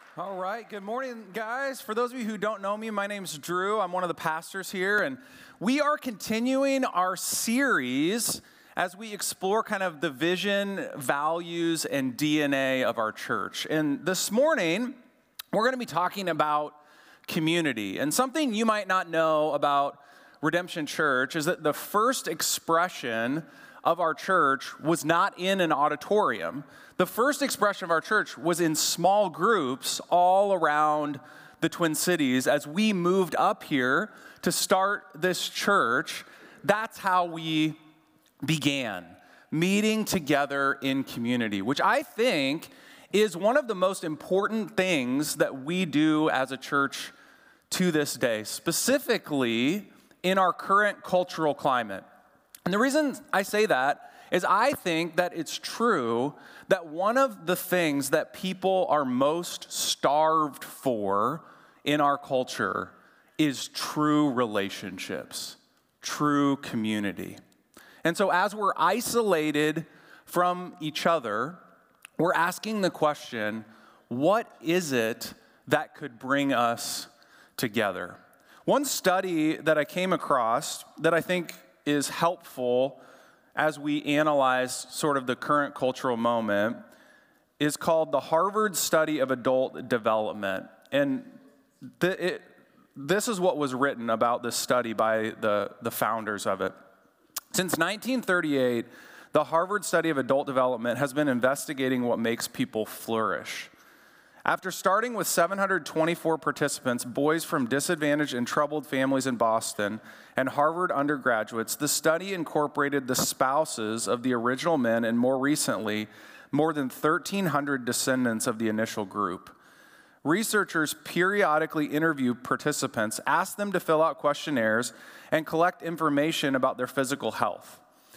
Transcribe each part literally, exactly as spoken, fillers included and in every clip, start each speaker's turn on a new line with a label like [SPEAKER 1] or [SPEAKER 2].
[SPEAKER 1] All right, good morning, guys. For those of you who don't know me, my name's Drew. I'm one of the pastors here, and we are continuing our series as we explore kind of the vision, values, and D N A of our church. And this morning, we're going to be talking about community. And something you might not know about Redemption Church is that the first expression of our church was not in an auditorium. The first expression of our church was in small groups all around the Twin Cities. As we moved up here to start this church, that's how we began, meeting together in community, which I think is one of the most important things that we do as a church to this day, specifically in our current cultural climate. And the reason I say that is I think that it's true that one of the things that people are most starved for in our culture is true relationships, true community. And so as we're isolated from each other, we're asking the question, what is it that could bring us together? One study that I came across that I think is helpful as we analyze sort of the current cultural moment is called the Harvard Study of Adult Development. And th- it, this is what was written about this study by the, the founders of it. Since nineteen thirty-eight, the Harvard Study of Adult Development has been investigating what makes people flourish. After starting with seven hundred twenty-four participants, boys from disadvantaged and troubled families in Boston, and Harvard undergraduates, the study incorporated the spouses of the original men and, more recently, more than thirteen hundred descendants of the initial group. Researchers periodically interview participants, ask them to fill out questionnaires, and collect information about their physical health.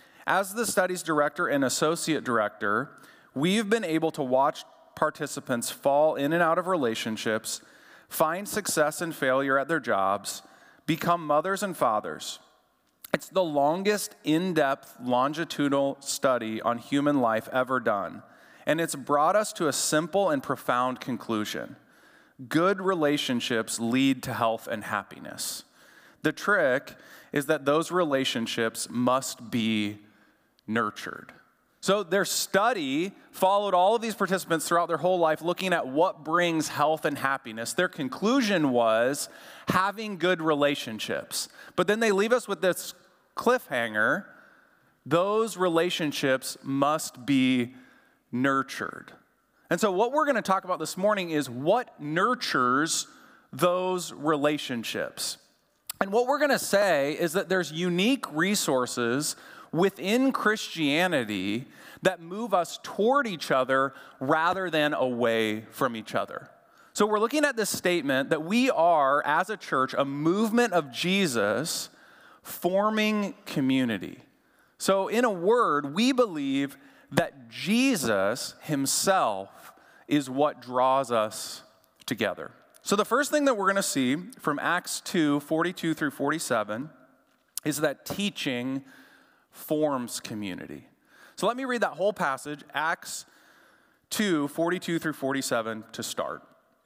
[SPEAKER 1] As the study's director and associate director, we've been able to watch participants fall in and out of relationships, find success and failure at their jobs, become mothers and fathers. It's the longest in-depth longitudinal study on human life ever done, and it's brought us to a simple and profound conclusion. Good relationships lead to health and happiness. The trick is that those relationships must be nurtured. So their study followed all of these participants throughout their whole life, looking at what brings health and happiness. Their conclusion was having good relationships. But then they leave us with this cliffhanger. Those relationships must be nurtured. And so what we're going to talk about this morning is what nurtures those relationships. And what we're going to say is that there's unique resources within Christianity that move us toward each other rather than away from each other. So we're looking at this statement that we are, as a church, a movement of Jesus forming community. So in a word, we believe that Jesus himself is what draws us together. So the first thing that we're going to see from Acts two, forty-two through forty-seven is that teaching forms community. So let me read that whole passage, Acts two, forty-two through forty-seven, to start.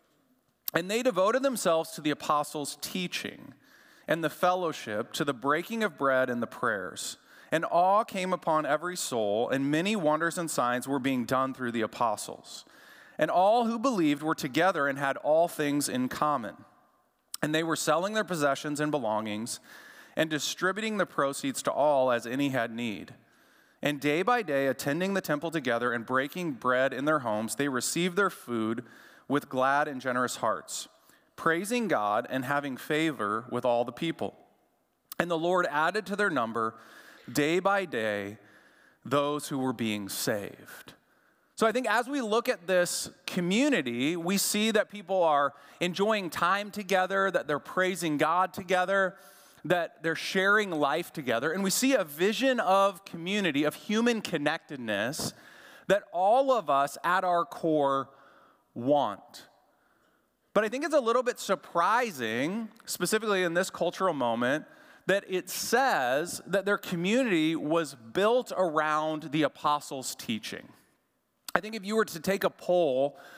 [SPEAKER 1] And they devoted themselves to the apostles' teaching and the fellowship, to the breaking of bread and the prayers. And awe came upon every soul, and many wonders and signs were being done through the apostles. And all who believed were together and had all things in common. And they were selling their possessions and belongings and distributing the proceeds to all as any had need. And day by day, attending the temple together and breaking bread in their homes, they received their food with glad and generous hearts, praising God and having favor with all the people. And the Lord added to their number day by day those who were being saved. So I think as we look at this community, we see that people are enjoying time together, that they're praising God together, that they're sharing life together. And we see a vision of community, of human connectedness that all of us at our core want. But I think it's a little bit surprising, specifically in this cultural moment, that it says that their community was built around the apostles' teaching. I think if you were to take a poll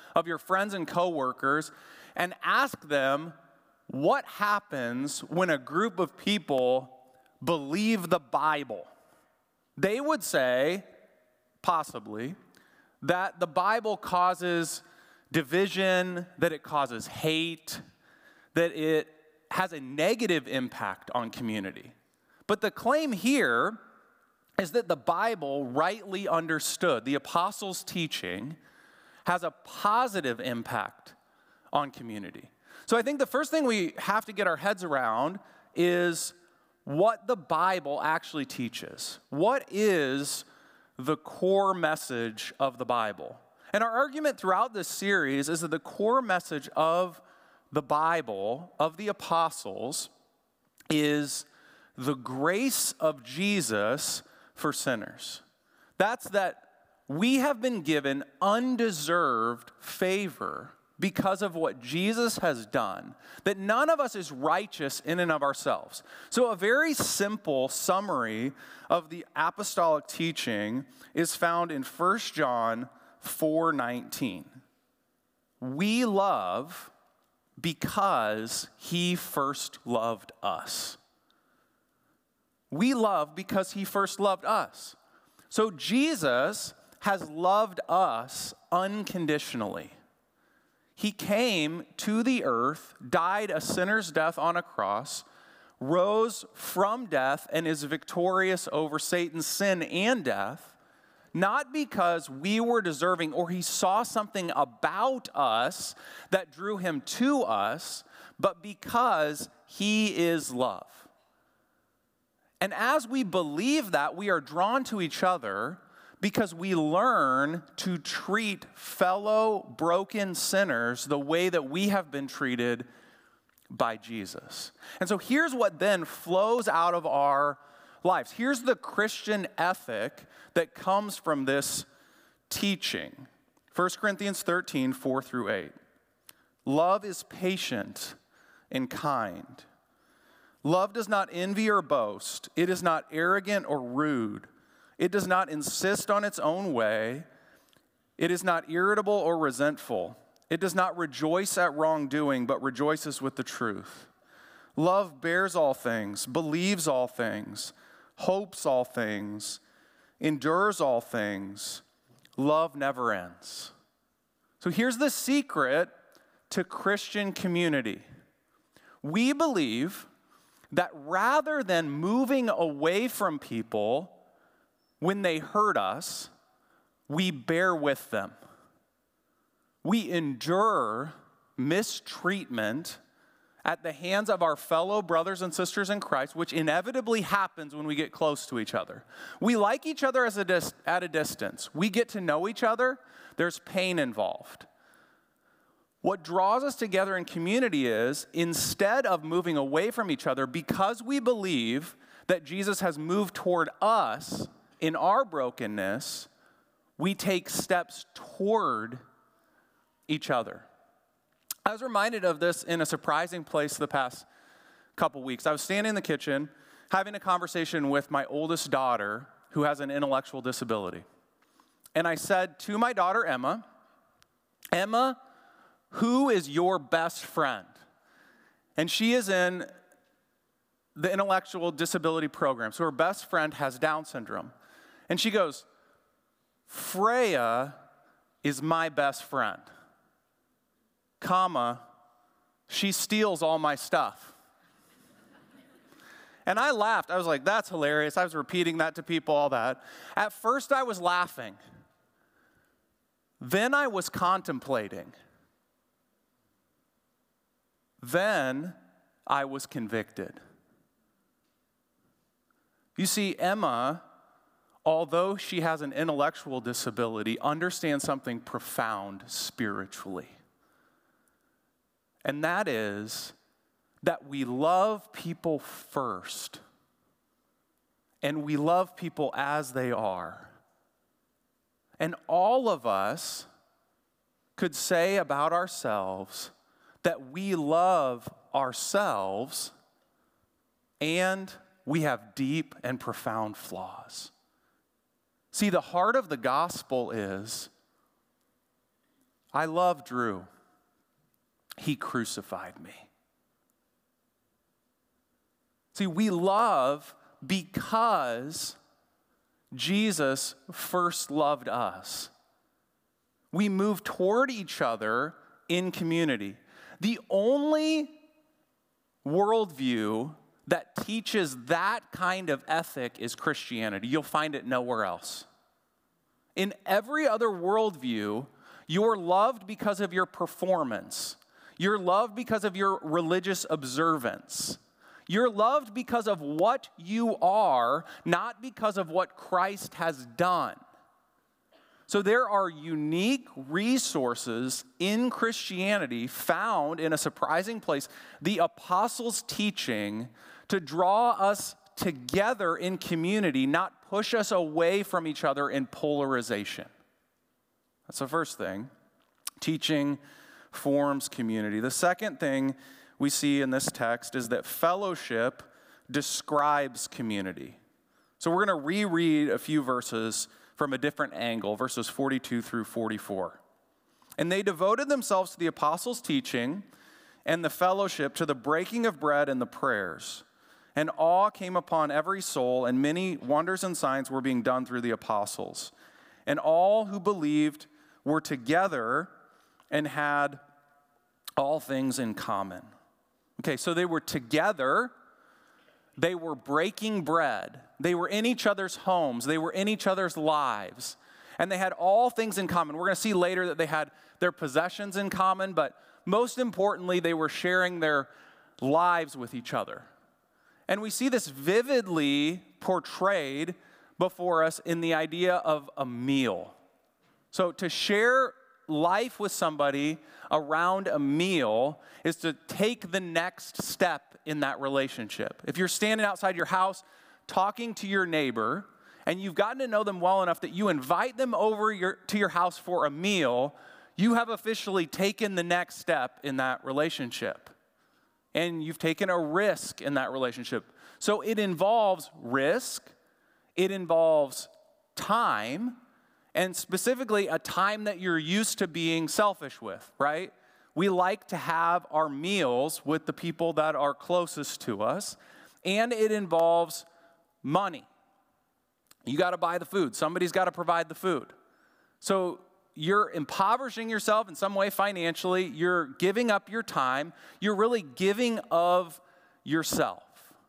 [SPEAKER 1] of your friends and coworkers and ask them what happens when a group of people believe the Bible. They would say, possibly, that the Bible causes division, that it causes hate, that it has a negative impact on community. But the claim here is that the Bible, rightly understood, the apostles' teaching, has a positive impact on community. So I think the first thing we have to get our heads around is what the Bible actually teaches. What is the core message of the Bible? And our argument throughout this series is that the core message of the Bible, of the apostles, is the grace of Jesus for sinners. That's that we have been given undeserved favor because of what Jesus has done, that none of us is righteous in and of ourselves. So a very simple summary of the apostolic teaching is found in First John four nineteen. We love because he first loved us. We love because he first loved us. So Jesus has loved us unconditionally. He came to the earth, died a sinner's death on a cross, rose from death, and is victorious over Satan's sin and death, not because we were deserving or he saw something about us that drew him to us, but because he is love. And as we believe that, we are drawn to each other because we learn to treat fellow broken sinners the way that we have been treated by Jesus. And so here's what then flows out of our lives. Here's the Christian ethic that comes from this teaching. First Corinthians thirteen, four through eight. Love is patient and kind. Love does not envy or boast. It is not arrogant or rude. It does not insist on its own way. It is not irritable or resentful. It does not rejoice at wrongdoing, but rejoices with the truth. Love bears all things, believes all things, hopes all things, endures all things. Love never ends. So here's the secret to Christian community. We believe that rather than moving away from people when they hurt us, we bear with them. We endure mistreatment at the hands of our fellow brothers and sisters in Christ, which inevitably happens when we get close to each other. We like each other as a dis- at a distance. We get to know each other. There's pain involved. What draws us together in community is, instead of moving away from each other, because we believe that Jesus has moved toward us in our brokenness, we take steps toward each other. I was reminded of this in a surprising place the past couple weeks. I was standing in the kitchen having a conversation with my oldest daughter who has an intellectual disability. And I said to my daughter, Emma, Emma, who is your best friend? And she is in the intellectual disability program. So her best friend has Down syndrome. And she goes, Freya is my best friend, comma, she steals all my stuff. And I laughed. I was like, that's hilarious. I was repeating that to people, all that. At first I was laughing. Then I was contemplating. Then I was convicted. You see, Emma, although she has an intellectual disability, understands something profound spiritually. And that is that we love people first, and we love people as they are. And all of us could say about ourselves that we love ourselves and we have deep and profound flaws. See, the heart of the gospel is I love Drew. He crucified me. See, we love because Jesus first loved us. We move toward each other in community. The only worldview that teaches that kind of ethic is Christianity. You'll find it nowhere else. In every other worldview, you're loved because of your performance. You're loved because of your religious observance. You're loved because of what you are, not because of what Christ has done. So there are unique resources in Christianity found in a surprising place, the apostles' teaching to draw us together in community, not push us away from each other in polarization. That's the first thing. Teaching forms community. The second thing we see in this text is that fellowship describes community. So we're going to reread a few verses from a different angle, verses forty-two through forty-four. And they devoted themselves to the apostles' teaching and the fellowship, to the breaking of bread and the prayers. And awe came upon every soul, and many wonders and signs were being done through the apostles. And all who believed were together and had all things in common. Okay, so they were together. They were breaking bread. They were in each other's homes. They were in each other's lives. And they had all things in common. We're going to see later that they had their possessions in common, but most importantly, they were sharing their lives with each other. And we see this vividly portrayed before us in the idea of a meal. So to share life with somebody around a meal is to take the next step in that relationship. If you're standing outside your house talking to your neighbor and you've gotten to know them well enough that you invite them over your, to your house for a meal, you have officially taken the next step in that relationship. And you've taken a risk in that relationship. So it involves risk, it involves time, and specifically a time that you're used to being selfish with, right? We like to have our meals with the people that are closest to us, and it involves money. You got to buy the food. Somebody's got to provide the food. So you're impoverishing yourself in some way financially. You're giving up your time. You're really giving of yourself.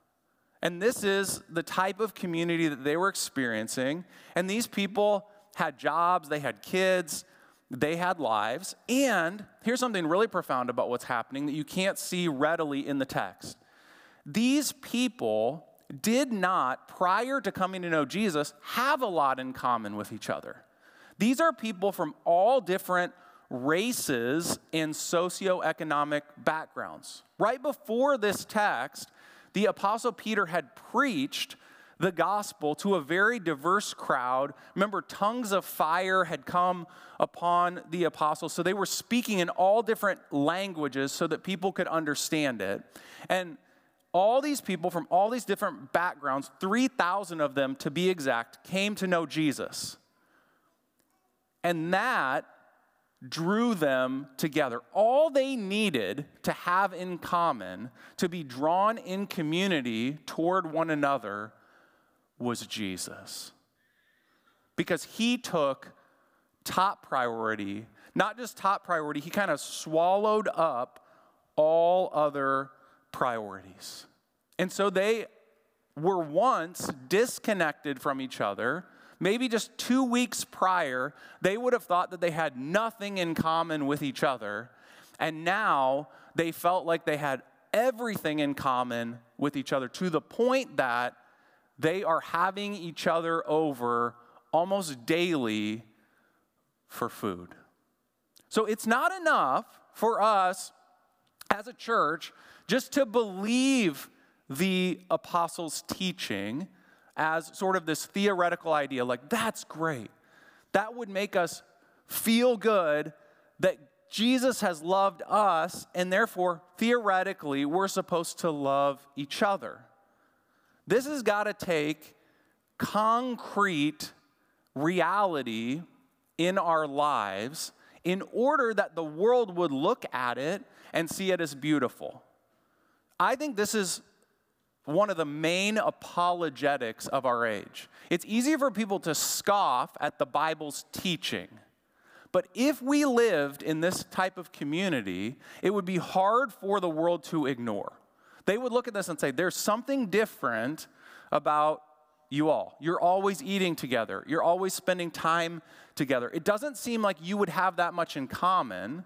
[SPEAKER 1] And this is the type of community that they were experiencing. And these people had jobs, they had kids, they had lives. And here's something really profound about what's happening that you can't see readily in the text. These people did not, prior to coming to know Jesus, have a lot in common with each other. These are people from all different races and socioeconomic backgrounds. Right before this text, the Apostle Peter had preached the gospel to a very diverse crowd. Remember, tongues of fire had come upon the apostles, so they were speaking in all different languages so that people could understand it. And all these people from all these different backgrounds, three thousand of them to be exact, came to know Jesus. And that drew them together. All they needed to have in common, to be drawn in community toward one another, was Jesus. Because he took top priority, not just top priority, he kind of swallowed up all other priorities. And so they were once disconnected from each other. Maybe just two weeks prior, they would have thought that they had nothing in common with each other. And now they felt like they had everything in common with each other, to the point that they are having each other over almost daily for food. So it's not enough for us as a church just to believe the apostles' teaching as sort of this theoretical idea, like, that's great. That would make us feel good that Jesus has loved us, and therefore, theoretically, we're supposed to love each other. This has got to take concrete reality in our lives in order that the world would look at it and see it as beautiful. I think this is one of the main apologetics of our age. It's easy for people to scoff at the Bible's teaching. But if we lived in this type of community, it would be hard for the world to ignore. They would look at this and say, there's something different about you all. You're always eating together. You're always spending time together. It doesn't seem like you would have that much in common,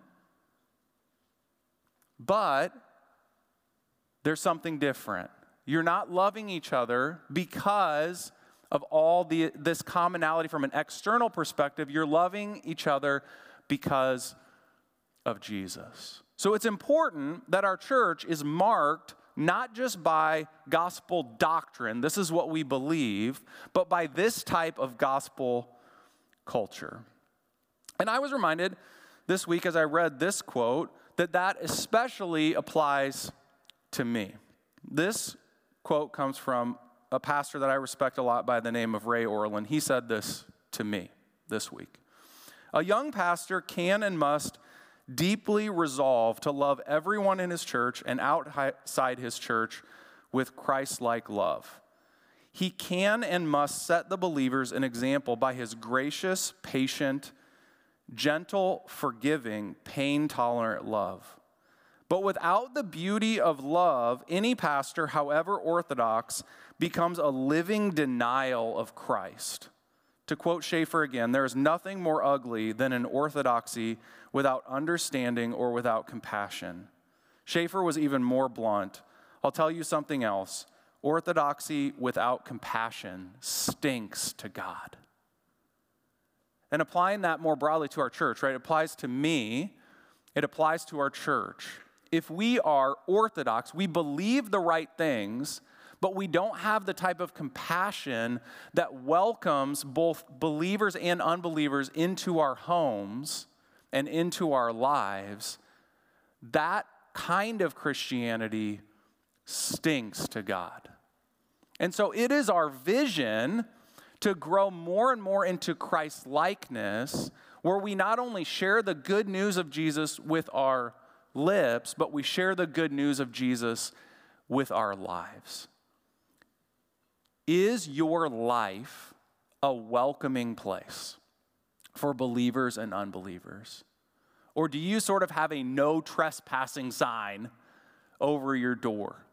[SPEAKER 1] but there's something different. You're not loving each other because of all the this commonality from an external perspective. You're loving each other because of Jesus. So it's important that our church is marked not just by gospel doctrine, this is what we believe, but by this type of gospel culture. And I was reminded this week as I read this quote that that especially applies to me. This quote comes from a pastor that I respect a lot by the name of Ray Orland. He said this to me this week. A young pastor can and must deeply resolve to love everyone in his church and outside his church with Christ-like love. He can and must set the believers an example by his gracious, patient, gentle, forgiving, pain-tolerant love. But without the beauty of love, any pastor, however orthodox, becomes a living denial of Christ. To quote Schaeffer again, there is nothing more ugly than an orthodoxy without understanding or without compassion. Schaeffer was even more blunt. I'll tell you something else. Orthodoxy without compassion stinks to God. And applying that more broadly to our church, right? It applies to me. It applies to our church. If we are orthodox, we believe the right things, but we don't have the type of compassion that welcomes both believers and unbelievers into our homes and into our lives, that kind of Christianity stinks to God. And so it is our vision to grow more and more into Christ-likeness, where we not only share the good news of Jesus with our lips, but we share the good news of Jesus with our lives. Is your life a welcoming place for believers and unbelievers? Or do you sort of have a no trespassing sign over your door?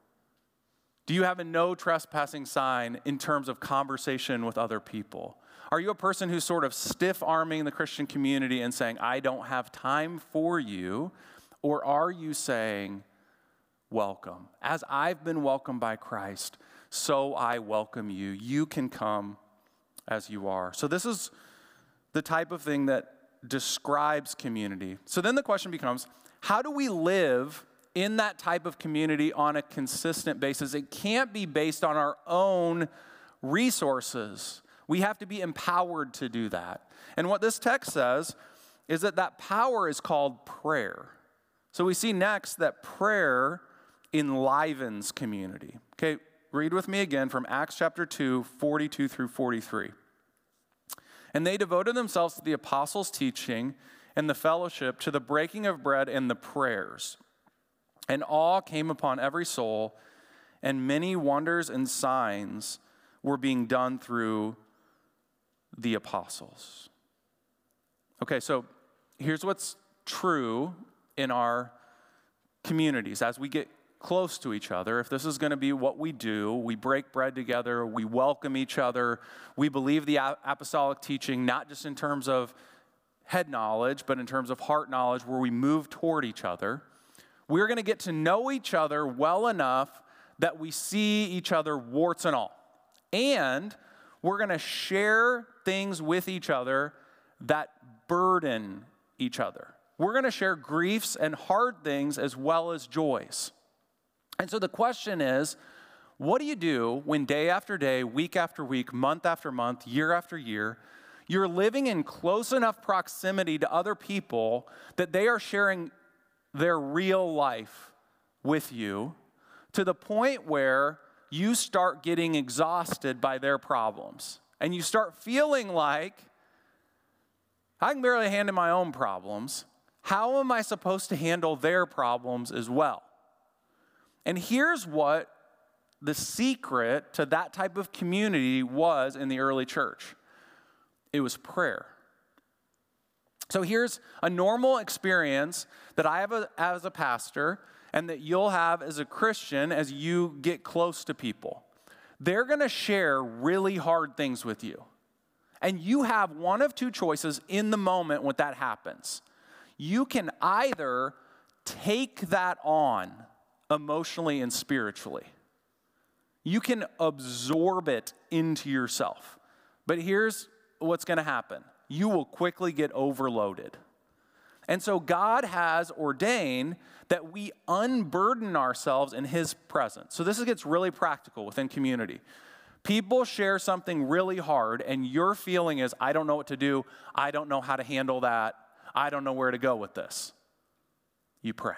[SPEAKER 1] Do you have a no trespassing sign in terms of conversation with other people? Are you a person who's sort of stiff-arming the Christian community and saying, I don't have time for you? Or are you saying, welcome? As I've been welcomed by Christ, so I welcome you. You can come as you are. So this is the type of thing that describes community. So then the question becomes, how do we live in that type of community on a consistent basis? It can't be based on our own resources. We have to be empowered to do that. And what this text says is that that power is called prayer. So we see next that prayer enlivens community. Okay, read with me again from Acts chapter two, forty-two through forty-three. And they devoted themselves to the apostles' teaching and the fellowship, to the breaking of bread and the prayers. And awe came upon every soul, and many wonders and signs were being done through the apostles. Okay, so here's what's true in our communities as we get close to each other. If this is going to be what we do, we break bread together, we welcome each other, we believe the apostolic teaching, not just in terms of head knowledge, but in terms of heart knowledge, where we move toward each other. We're going to get to know each other well enough that we see each other warts and all. And we're going to share things with each other that burden each other. We're going to share griefs and hard things as well as joys. And so the question is, what do you do when day after day, week after week, month after month, year after year, you're living in close enough proximity to other people that they are sharing their real life with you to the point where you start getting exhausted by their problems and you start feeling like, I can barely handle my own problems. How am I supposed to handle their problems as well? And here's what the secret to that type of community was in the early church. It was prayer. So here's a normal experience that I have a, as a pastor and that you'll have as a Christian as you get close to people. They're going to share really hard things with you. And you have one of two choices in the moment when that happens. You can either take that on emotionally and spiritually. You can absorb it into yourself. But here's what's going to happen. You will quickly get overloaded. And so God has ordained that we unburden ourselves in His presence. So this gets really practical within community. People share something really hard, and your feeling is, I don't know what to do. I don't know how to handle that. I don't know where to go with this. You pray.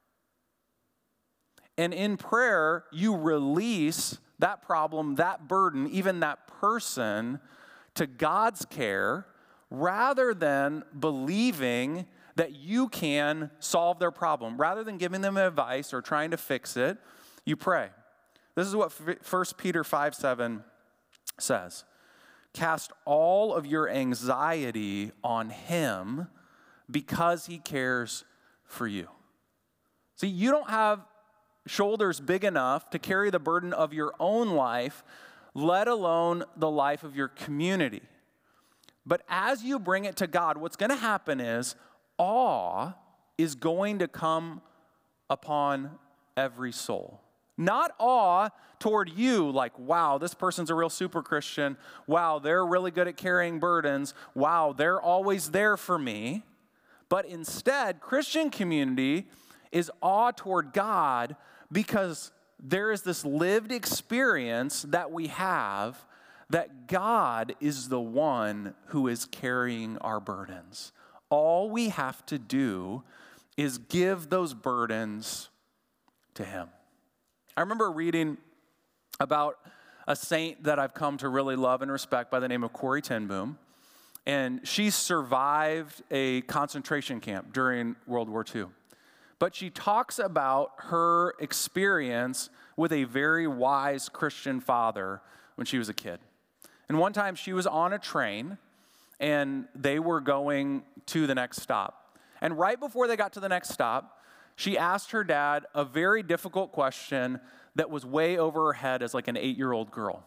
[SPEAKER 1] And in prayer, you release that problem, that burden, even that person to God's care, rather than believing that you can solve their problem. Rather than giving them advice or trying to fix it, you pray. This is what First Peter five seven says. Cast all of your anxiety on Him because He cares for you. See, you don't have shoulders big enough to carry the burden of your own life, let alone the life of your community. But as you bring it to God, what's going to happen is awe is going to come upon every soul. Not awe toward you, like, wow, this person's a real super Christian. Wow, they're really good at carrying burdens. Wow, they're always there for me. But instead, Christian community is awe toward God because there is this lived experience that we have that God is the one who is carrying our burdens. All we have to do is give those burdens to Him. I remember reading about a saint that I've come to really love and respect by the name of Corrie ten Boom. And she survived a concentration camp during World War Two. But she talks about her experience with a very wise Christian father when she was a kid. And one time she was on a train and they were going to the next stop. And right before they got to the next stop, she asked her dad a very difficult question that was way over her head as like an eight-year-old girl.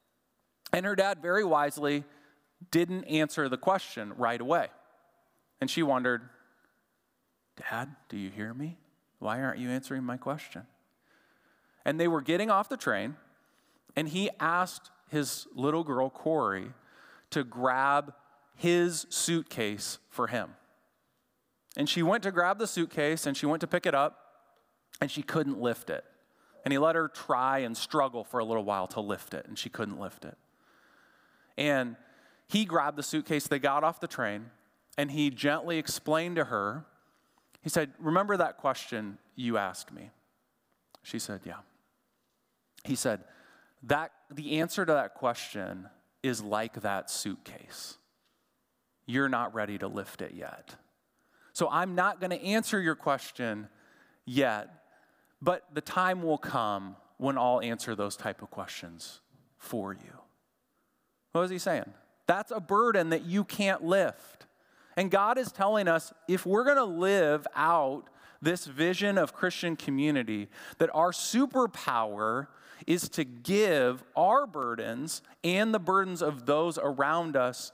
[SPEAKER 1] And her dad very wisely didn't answer the question right away. And she wondered, Dad, do you hear me? Why aren't you answering my question? And they were getting off the train, and he asked his little girl, Corrie, to grab his suitcase for him. And she went to grab the suitcase, and she went to pick it up, and she couldn't lift it. And he let her try and struggle for a little while to lift it, and she couldn't lift it. And he grabbed the suitcase, they got off the train, and he gently explained to her, he said, remember that question you asked me? She said, yeah. He said, that the answer to that question is like that suitcase. You're not ready to lift it yet. So I'm not going to answer your question yet, but the time will come when I'll answer those type of questions for you. What was he saying? That's a burden that you can't lift. And God is telling us, if we're going to live out this vision of Christian community, that our superpower is to give our burdens and the burdens of those around us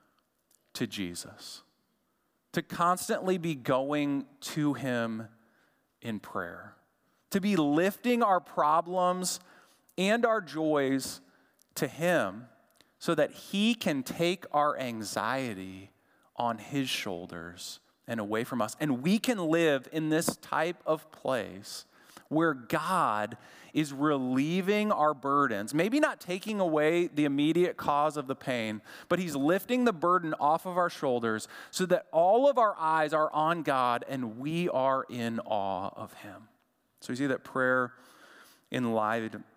[SPEAKER 1] to Jesus. To constantly be going to Him in prayer. To be lifting our problems and our joys to Him so that He can take our anxiety on His shoulders and away from us. And we can live in this type of place where God is relieving our burdens, maybe not taking away the immediate cause of the pain, but He's lifting the burden off of our shoulders so that all of our eyes are on God and we are in awe of Him. So you see that prayer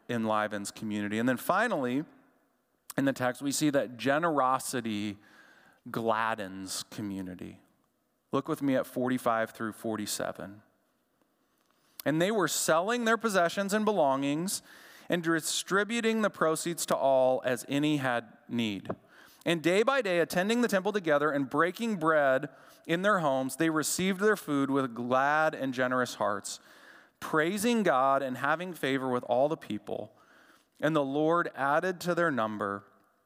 [SPEAKER 1] enlivens community. And then finally, in the text, we see that generosity gladdens community. Look with me at forty-five through forty-seven. And they were selling their possessions and belongings and distributing the proceeds to all as any had need. And day by day, attending the temple together and breaking bread in their homes, they received their food with glad and generous hearts, praising God and having favor with all the people. And the Lord added to their number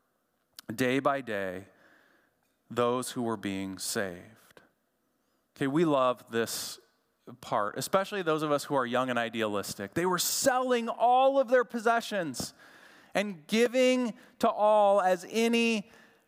[SPEAKER 1] day by day those who were being saved. Okay, we love this part, especially those of us who are young and idealistic. They were selling all of their possessions and giving to all as any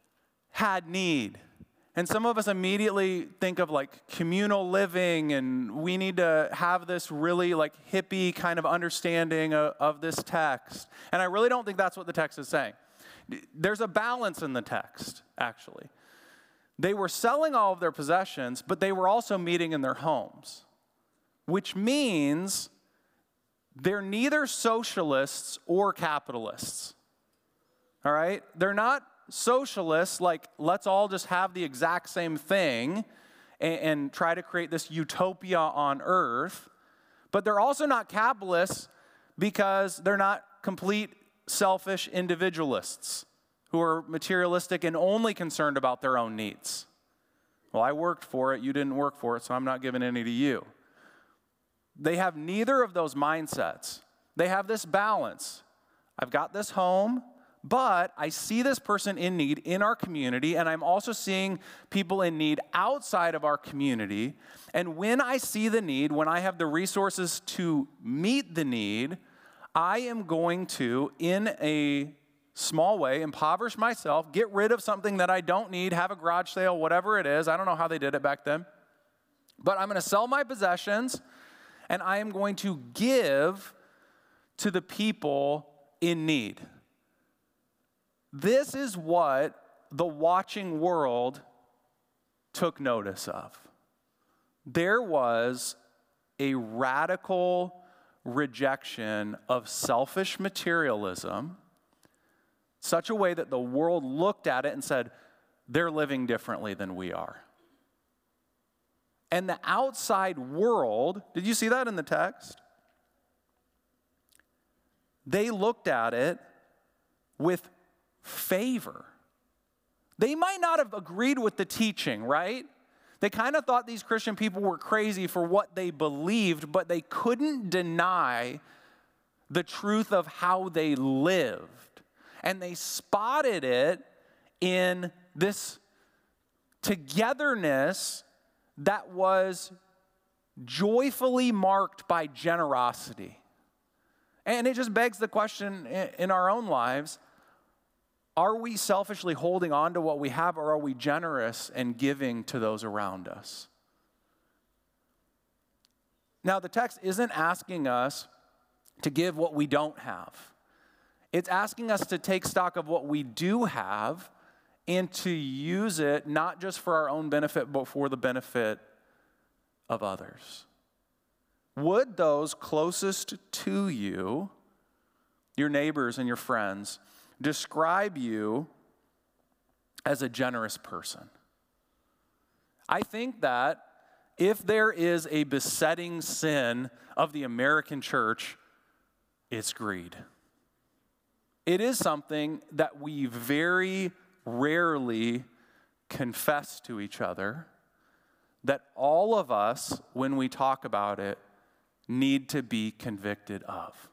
[SPEAKER 1] had need. And some of us immediately think of like communal living, and we need to have this really like hippie kind of understanding of, of this text. And I really don't think that's what the text is saying. There's a balance in the text, actually. They were selling all of their possessions, but they were also meeting in their homes, which means they're neither socialists or capitalists. All right? They're not socialists, like let's all just have the exact same thing and, and try to create this utopia on earth. But they're also not capitalists because they're not complete selfish individualists who are materialistic and only concerned about their own needs. Well, I worked for it, you didn't work for it, so I'm not giving any to you. They have neither of those mindsets. They have this balance. I've got this home, but I see this person in need in our community, and I'm also seeing people in need outside of our community. And when I see the need, when I have the resources to meet the need, I am going to, in a small way, impoverish myself, get rid of something that I don't need, have a garage sale, whatever it is. I don't know how they did it back then. But I'm going to sell my possessions, and I am going to give to the people in need. This is what the watching world took notice of. There was a radical rejection of selfish materialism, such a way that the world looked at it and said, they're living differently than we are. And the outside world, did you see that in the text? They looked at it with favor. They might not have agreed with the teaching, right? They kind of thought these Christian people were crazy for what they believed, but they couldn't deny the truth of how they lived. And they spotted it in this togetherness that was joyfully marked by generosity. And it just begs the question in our own lives, are we selfishly holding on to what we have, or are we generous and giving to those around us? Now, the text isn't asking us to give what we don't have. It's asking us to take stock of what we do have and to use it not just for our own benefit, but for the benefit of others. Would those closest to you, your neighbors and your friends, describe you as a generous person? I think that if there is a besetting sin of the American church, it's greed. It is something that we very rarely confess to each other, that all of us, when we talk about it, need to be convicted of.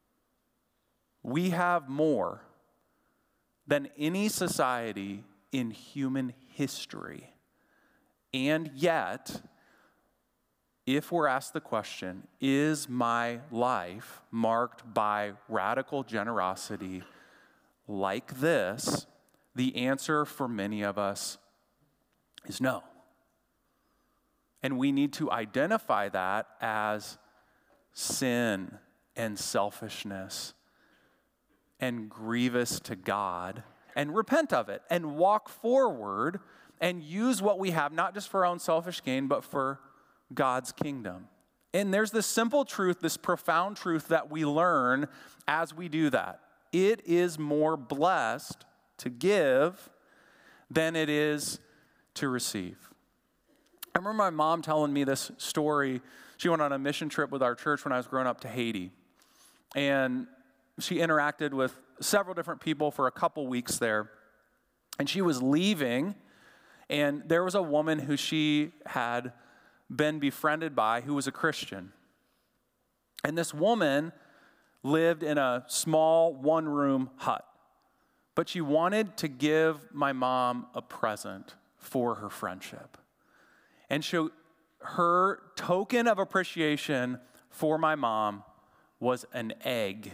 [SPEAKER 1] We have more than any society in human history. And yet, if we're asked the question, is my life marked by radical generosity like this? The answer for many of us is no. And we need to identify that as sin and selfishness and grievous to God, and repent of it, and walk forward and use what we have, not just for our own selfish gain, but for God's kingdom. And there's this simple truth, this profound truth that we learn as we do that. It is more blessed to give than it is to receive. I remember my mom telling me this story. She went on a mission trip with our church when I was growing up to Haiti. And she interacted with several different people for a couple weeks there. And she was leaving, and there was a woman who she had been befriended by who was a Christian. And this woman lived in a small one-room hut. But she wanted to give my mom a present for her friendship. And so her token of appreciation for my mom was an egg.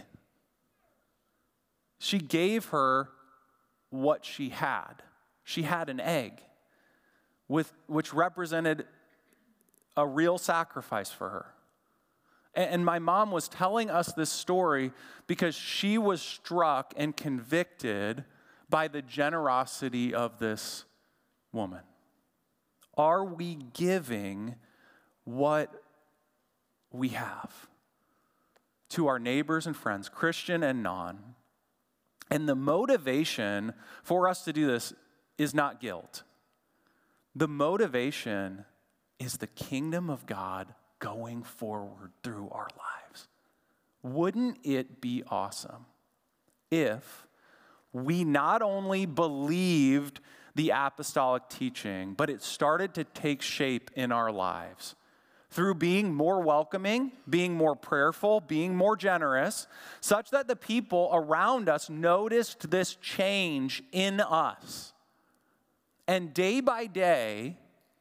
[SPEAKER 1] She gave her what she had. She had an egg, with, which represented a real sacrifice for her. And, and my mom was telling us this story because she was struck and convicted by the generosity of this woman. Are we giving what we have to our neighbors and friends, Christian and non? And the motivation for us to do this is not guilt. The motivation is the kingdom of God going forward through our lives. Wouldn't it be awesome if we not only believed the apostolic teaching, but it started to take shape in our lives through being more welcoming, being more prayerful, being more generous, such that the people around us noticed this change in us. And day by day,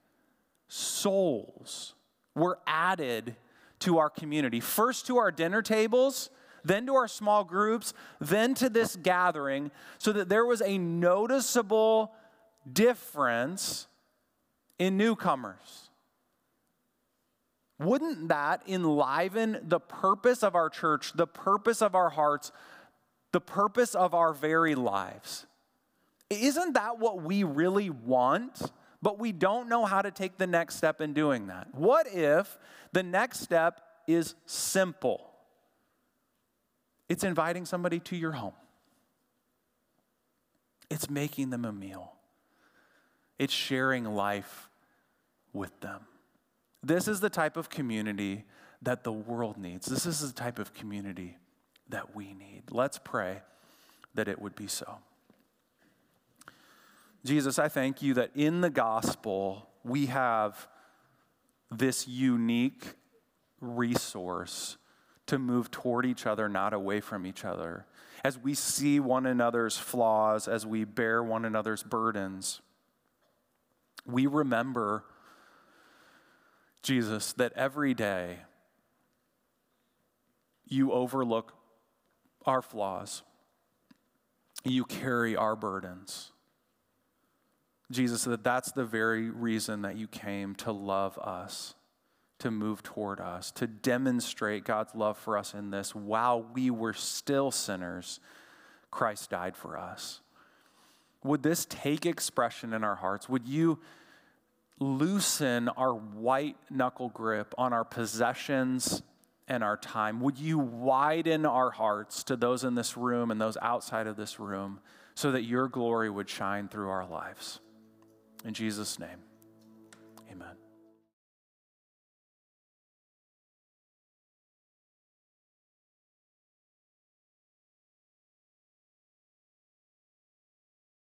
[SPEAKER 1] souls were added to our community. First to our dinner tables, then to our small groups, then to this gathering, so that there was a noticeable difference in newcomers. Wouldn't that enliven the purpose of our church, the purpose of our hearts, the purpose of our very lives? Isn't that what we really want, but we don't know how to take the next step in doing that? What if the next step is simple? It's inviting somebody to your home. It's making them a meal. It's sharing life with them. This is the type of community that the world needs. This is the type of community that we need. Let's pray that it would be so. Jesus, I thank you that in the gospel we have this unique resource to move toward each other, not away from each other. As we see one another's flaws, as we bear one another's burdens, we remember, Jesus, that every day you overlook our flaws. You carry our burdens. Jesus, that that's the very reason that you came to love us, to move toward us, to demonstrate God's love for us in this. While we were still sinners, Christ died for us. Would this take expression in our hearts? Would you loosen our white knuckle grip on our possessions and our time? Would you widen our hearts to those in this room and those outside of this room so that your glory would shine through our lives? In Jesus' name, amen.